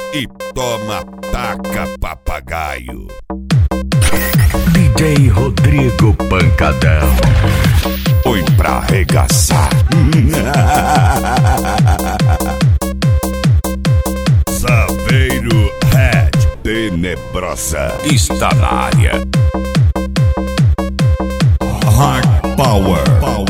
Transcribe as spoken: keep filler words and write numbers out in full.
e toma taca papagaio. D J Rodrigo Pancadão. Põe pra arregaçar. Saveiro Red Tenebrosa está na área. Hard Power. Power.